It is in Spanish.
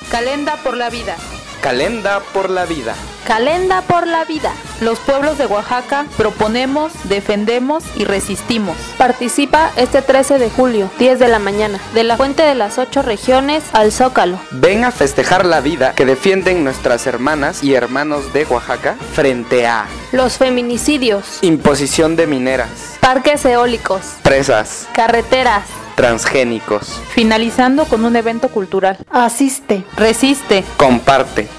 Calenda por la vida. Calenda por la vida. Calenda por la vida. Los pueblos de Oaxaca proponemos, defendemos y resistimos. Participa este 13 de julio, 10 de la mañana, de la Fuente de las 8 Regiones al Zócalo. Ven a festejar la vida que defienden nuestras hermanas y hermanos de Oaxaca frente a los feminicidios, imposición de mineras, parques eólicos, presas, carreteras, transgénicos. Finalizando con un evento cultural. Asiste, resiste, comparte.